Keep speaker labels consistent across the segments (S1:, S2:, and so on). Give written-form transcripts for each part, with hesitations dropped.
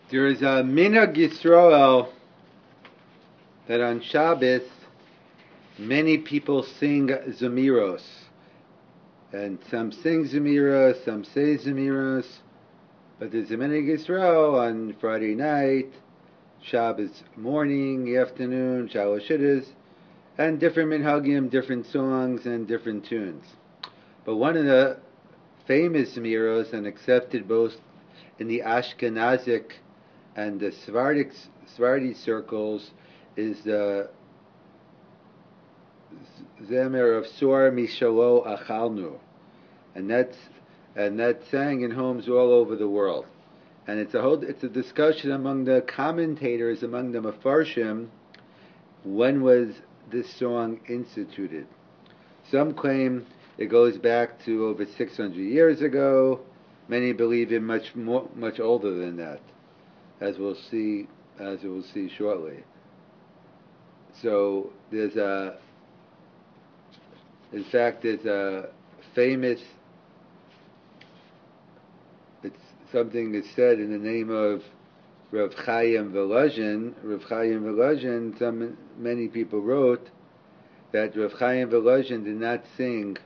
S1: There is a minhag Yisrael that on Shabbos many people sing Zemiros. And some sing Zemiros, some say Zemiros. But there's a minhag Yisrael on Friday night, Shabbos morning, afternoon, Shalashiddas, and different minhagim, different songs, and different tunes. But one of the famous Zemiros and accepted both in the Ashkenazic and the Sephardi circles is the Zemer of Sor Mishalo Achalnu, and that's sang in homes all over the world. And it's a discussion among the commentators, among the Mefarshim, when was this song instituted. Some claim it goes back to over 600 years ago. Many believe it much older than that, as we'll see shortly. So there's a famous, it's something that's said in the name of Rav Chaim Volozhin. Rav Chaim Volozhin, many people wrote that Rav Chaim Volozhin did not sing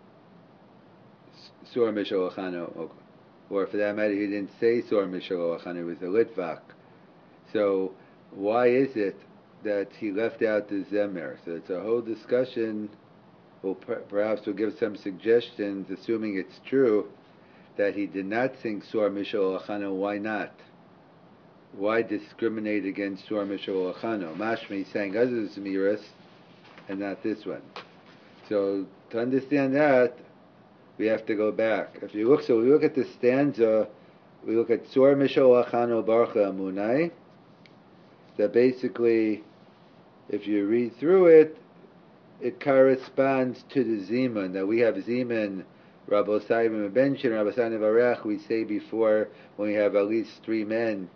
S1: Sor Mishalachano, or for that matter, he didn't say Sor Mishalachano, it was a Litvak. So why is it that he left out the Zemer? So it's a whole discussion. Perhaps we'll give some suggestions, assuming it's true, that he did not sing Sor Mishal Achano. Why not? Why discriminate against Sor Mishal Achano? Mashmi sang other Zemiras and not this one. So to understand that, we have to go back. We look at the stanza, we look at Sor Mishal Achano Barcha Amunai, that basically, if you read through it, it corresponds to the Zeman. That we have Zeman, Rabbi Simon Benchen, Rabbi Simon Varech, we say before when we have at least three men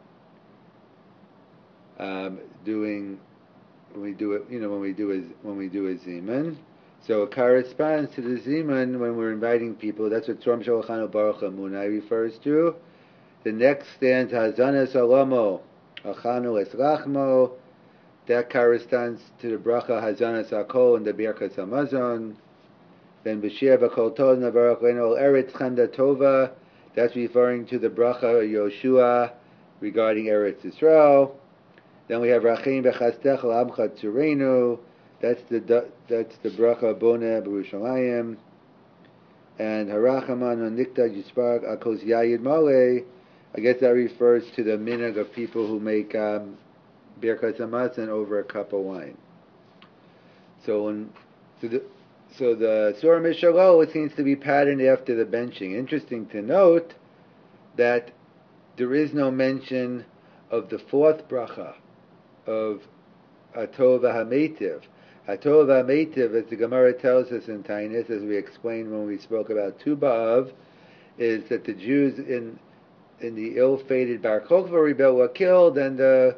S1: when we do a Zeman. So it corresponds to the Zeman when we're inviting people. That's what Tzom Shalachanu Baruch Amunai refers to. The next stanza, Hazana Salomo, Achanu Esrachmo. That corresponds to the bracha Hazanas Hakol and the Birkas Hamazon. Then B'Shir V'Kol Tov Navarach Leino Eretz Chanda Tova. That's referring to the bracha Yoshua regarding Eretz Yisrael. Then we have Rachim B'Chastech L'Amcha Tzurenu. That's the bracha Bona B'Yerushalayim. And Harachaman on Nikta Yispark Akos Yayid Maleh. I guess that refers to the minhag of people who make Birkas Hamazon over a cup of wine. So the Surah Mishalo, it seems to be patterned after the benching. Interesting to note that there is no mention of the fourth bracha of Atov HaMeitiv. Atov HaMeitiv, as the Gemara tells us in Tainis, as we explained when we spoke about Tu B'Av, is that the Jews in the ill-fated Bar Kokhba rebellion were killed, and the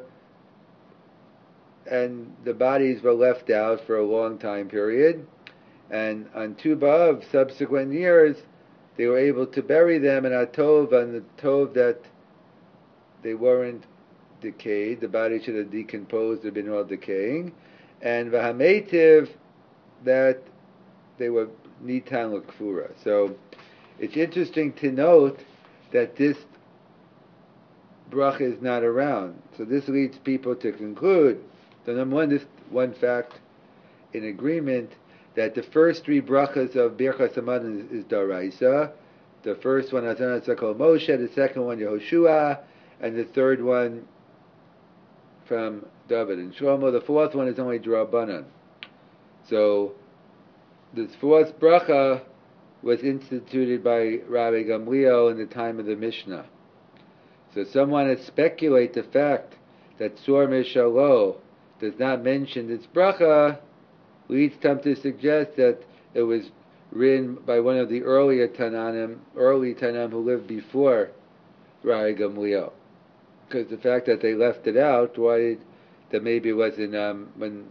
S1: bodies were left out for a long time period. And on Tu B'Av, subsequent years, they were able to bury them in Atov, and the Tov that they weren't decayed, the body should have decomposed, had been all decaying, and V'Hameitiv, that they were Nitan L'Kfura. So it's interesting to note that this bracha is not around. So this leads people to conclude, so number one, this one fact in agreement, that the first three brachas of Birchas Hamazon is Daraisa. The first one, Hazana Sakol Moshe, the second one, Yehoshua, and the third one from David and Shlomo. The fourth one is only D'Rabbanan. So this fourth bracha was instituted by Rabbi Gamliel in the time of the Mishnah. So some want to speculate the fact that Sur Mishalo does not mention this bracha, leads some to suggest that it was written by one of the early Tanaim who lived before Rabbi Gamliel. Because the fact that they left it out, that maybe it wasn't when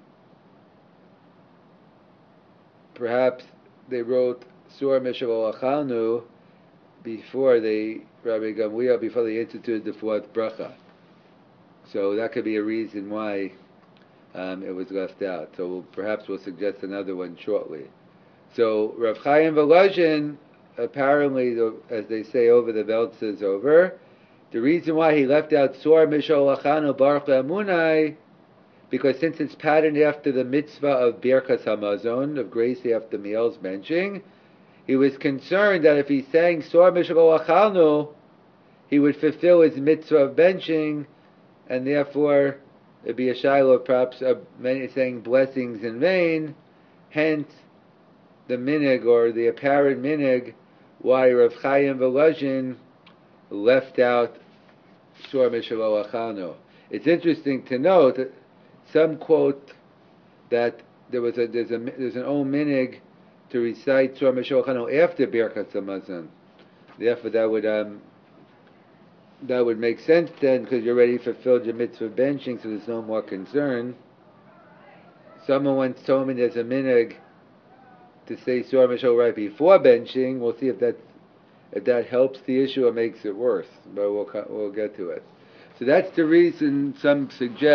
S1: perhaps they wrote Sur Mishalo Achalnu before Rabbi Gamliel, before they instituted the fourth bracha. So that could be a reason why it was left out. So perhaps we'll suggest another one shortly. So Rav Chaim Volozhin, apparently, as they say over, the belt says over, the reason why he left out Sor Mishol Achanu Baruch Emunai, because since it's patterned after the mitzvah of Birkas Hamazon, of grace after meals benching, he was concerned that if he sang Sor Mishol Achanu, he would fulfill his mitzvah of benching, and therefore it'd be a shiloh perhaps of many saying blessings in vain. Hence, the minig, or the apparent minig, why Rav Chaim Volozhin left out Sor Mishlo Achanu. It's interesting to note that some quote that there's an old minig to recite Sor Mishlo Achanu after Birkas Hamazon. Therefore, that would make sense then, because you already fulfilled your mitzvah benching, so there's no more concern. Someone once told me there's a minig to say Sor Mishlo right before benching. We'll see if that helps the issue or makes it worse, but we'll get to it. So that's the reason some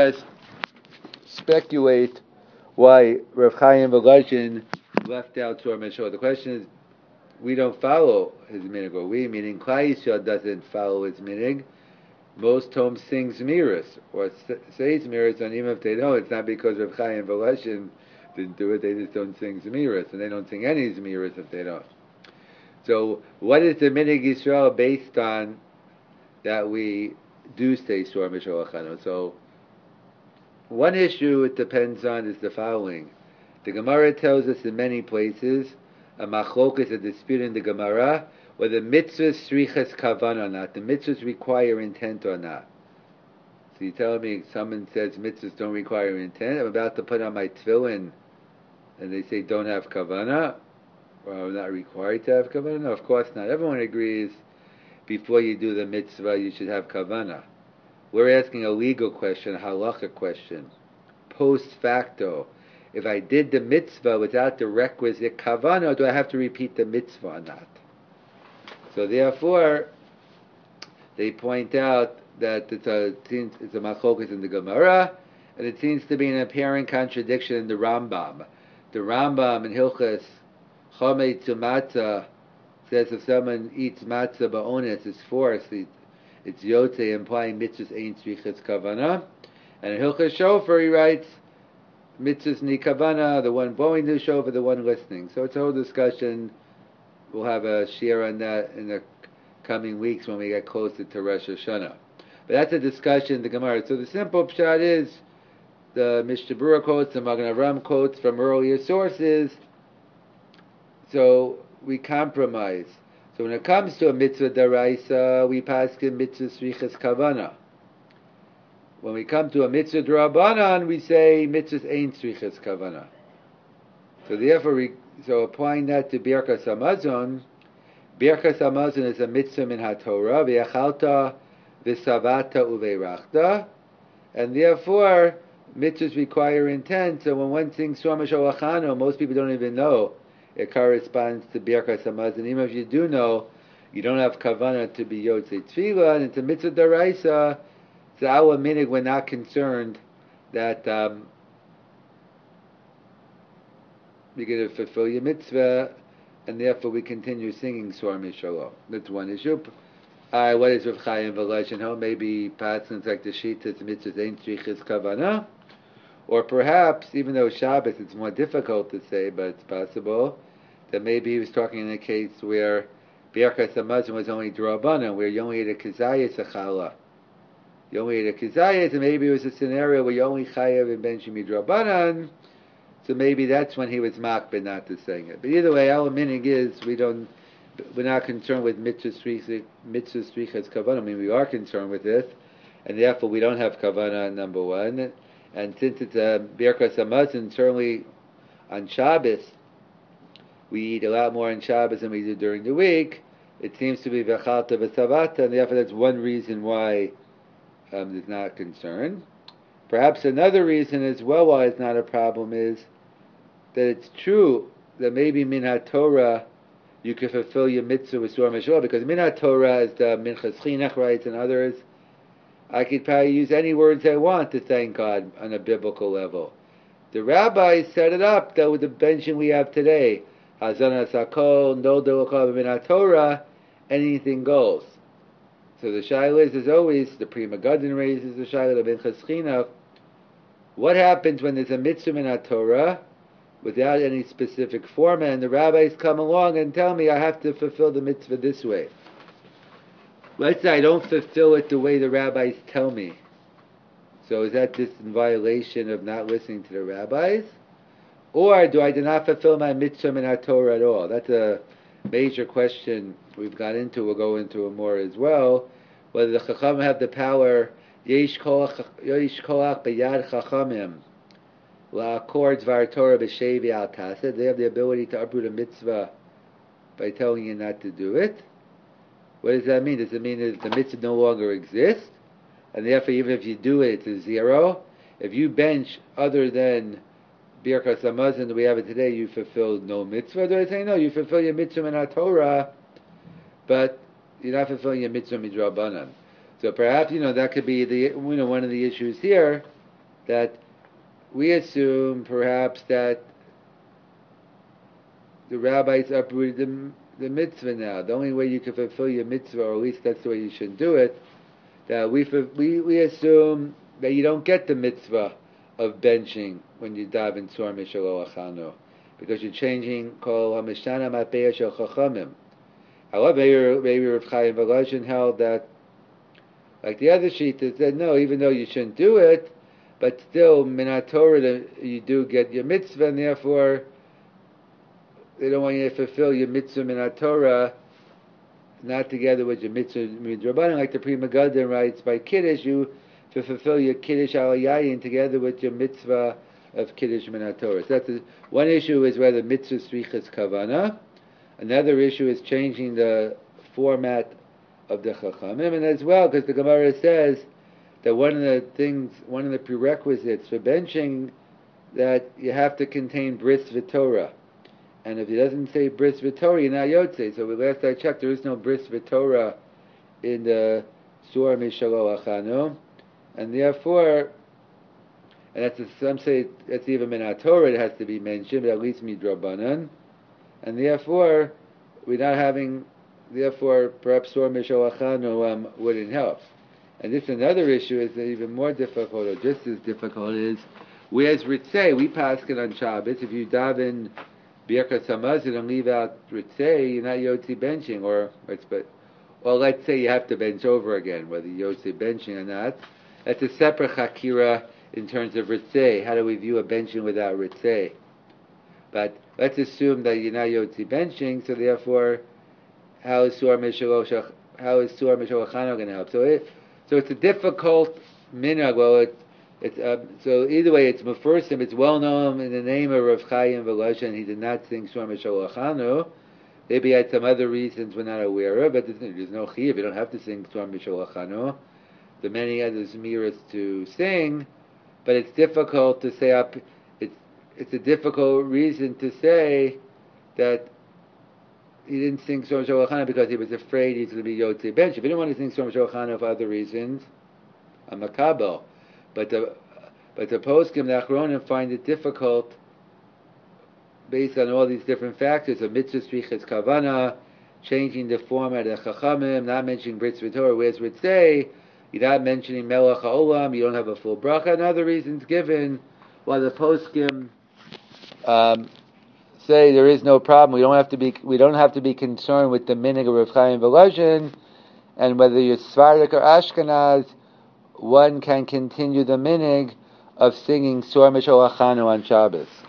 S1: speculate why Rav Chaim Volozhin left out Sor Mishlo. The question is, we don't follow his minig, or we, meaning Klal Yisrael, doesn't follow his minig. Most homes sing Zmiris, or say Zmiris, and even if they don't, it's not because Rav Chaim Volozhin didn't do it, they just don't sing Zmiris, and they don't sing any Zmiris if they don't. So, what is the minig Yisrael based on that we do say Sor Mishlo Achanu? So, one issue it depends on is the following. The Gemara tells us in many places, a machlokes, a dispute in the Gemara, whether mitzvahs strichas kavan or not. The mitzvahs require intent or not. So you tell me someone says mitzvahs don't require intent. I'm about to put on my tefillin, and they say don't have kavana, or I'm not required to have kavana. No, of course not. Everyone agrees before you do the mitzvah you should have kavana. We're asking a legal question, a halacha question, post facto. If I did the mitzvah without the requisite kavana, do I have to repeat the mitzvah or not? So therefore, they point out that it's a machlokes in the Gemara, and it seems to be an apparent contradiction in the Rambam. The Rambam in Hilchas Chometz Matzah says if someone eats matzah ba'ones, it's forced, it's yotze, implying mitzvahs ain't tzrichas kavana. And in Hilchas Shofar he writes, mitzvahs ni kavana, the one blowing the shofar, the one listening. So it's a whole discussion. We'll have a share on that in the coming weeks when we get closer to Rosh Hashanah. But that's a discussion in the Gemara. So the simple pshat is, the Mishnah Berurah quotes, the Magen Avraham quotes from earlier sources. So we compromise. So when it comes to a mitzvah daraisa, we paskin mitzvah tzrichas kavana. When we come to a mitzvah d'Rabbanan, we say mitzvahs ain't tzrichas kavana. So therefore, so applying that to Birkas Hamazon, Birkas Hamazon is a mitzvah min haTorah, v'yachalta v'savata uveirachta, and therefore mitzvahs require intent. So when one sings Sor Mishlo Achanu, most people don't even know it corresponds to Birkas Hamazon. Even if you do know, you don't have kavanah to be yotzei tefillah, and it's a mitzvah daraisa. So our minig, we're not concerned that you're going to fulfill your mitzvah, and therefore we continue singing Sor Mishlo. That's one issue. What is Rav Chaim Volozhin? Maybe patterns like the Shitas mitzvahs ain't tzrichas kavana, or perhaps even though Shabbos it's more difficult to say, but it's possible that maybe he was talking in a case where Birkas Hamazon was only d'Rabbanan, where you only ate a kizayis a challah. You only ate a kizayis, and maybe it was a scenario where you only chayav and ben shemi d'Rabbanan. So maybe that's when he was makbid not to sing it. But either way, our minig is we're not concerned with mitzvah strichas kavanah. I mean, we are concerned with it, and therefore we don't have kavanah, number one. And since it's a Birkas Hamazon, certainly on Shabbos, we eat a lot more on Shabbos than we do during the week. It seems to be v'chalta v'savata, and therefore that's one reason why there's not concern. Perhaps another reason as well why it's not a problem is that it's true that maybe min haTorah you can fulfill your mitzvah with Surah Mishal, because Minat Torah, as the Minchas Chinuch writes and others, I could probably use any words I want to thank God on a biblical level. The rabbis set it up that with the benching we have today, Hazana Sakol, No Dilakov Minat Torah, anything goes. So the shaila is, as always, the Pri Megadim raises the shaila of Minchas Chinuch. What happens when there's a mitzvah Minat Torah without any specific format, and the rabbis come along and tell me I have to fulfill the mitzvah this way? Let's say I don't fulfill it the way the rabbis tell me. So is that just in violation of not listening to the rabbis? Or do I not fulfill my mitzvah Minat Torah at all? That's a major question we've got into. We'll go into it more as well. Whether the Chachamim have the power, Yesh Koach B'yad Chachamim, La'akor Dvar Torah B'shevi Al Taseh. They have the ability to uproot a mitzvah by telling you not to do it. What does that mean? Does it mean that the mitzvah no longer exists, and therefore even if you do it, it's a zero? If you bench other than Birkas Hamazon that we have it today, you fulfilled no mitzvah? Do I say no? You fulfill your mitzvah in our Torah, but you're not fulfilling your mitzvah midrabanan. So perhaps that could be the one of the issues here, that we assume perhaps that the rabbis uprooted the mitzvah now. The only way you can fulfill your mitzvah, or at least that's the way you should do it, that we assume that you don't get the mitzvah of benching when you daven Tzor Mishal Achano, because you're changing Kol HaMishtana Matbeya Shel Chachamim. However, maybe Rav Chaim Volozhin held that, like the other sheet, that said no, even though you shouldn't do it, but still Minat Torah you do get your mitzvah, and therefore they don't want you to fulfill your mitzvah Minat Torah not together with your mitzvah midrabanan, like the Pri Megadim writes, by Kiddush you to fulfill your Kiddush al Yayin together with your mitzvah of Kiddush Minat Torah. So that's one issue is whether mitzvah strichas kavana. Another issue is changing the format of the Chachamim, and as well, because the Gemara says that one of the prerequisites for benching, that you have to contain bris v'torah. And if it doesn't say bris v'torah, you're not yotze. So last I checked, there is no bris v'torah in the Surah Mishalo Achanu, and therefore, and some say that's even Minat Torah, it has to be mentioned, but at least midrabanan, and therefore perhaps Surah Mishalo Achanu wouldn't help. And this another issue is even more difficult, or just as difficult, is where's Ritzei? We paskin on Shabbos. If you daven Birkas Hamazon and leave out Ritzei, you're not Yotzi benching, or let's say you have to bench over again, whether you're Yotzi benching or not. That's a separate Chakira in terms of Ritzei. How do we view a benching without Ritzei? But let's assume that you're not Yotzi benching, so therefore, how is Surah Mishal Achano going to help? So it's a difficult minhag. Well, so either way, it's Mefursim. It's well known in the name of Rav Chaim Volozhin. He did not sing Surah Mishal Achanu. Maybe he had some other reasons we're not aware of, but there's no chiyuv. You don't have to sing Surah Mishal Achanu. There are many other miras to sing, but it's difficult to say up. It's a difficult reason to say that he didn't sing Surah Mishal Achanu because he was afraid he's going to be Yotzei Bench. If he didn't want to sing Surah Mishal Achanu for other reasons, a makabel. But the poskim, the Achronim, find it difficult based on all these different factors of mitzvah strichas kavana, changing the format of Chachamim, not mentioning Bris V'Torah, whereas Ritzei, you're not mentioning Melech HaOlam, you don't have a full bracha, and other reasons given, while the poskim say there is no problem. We don't have to be concerned with the minhag of Rav Chaim Volozhin, and whether you're Sephardic or Ashkenaz, one can continue the minhag of singing Surah Mishal Achanu on Shabbos.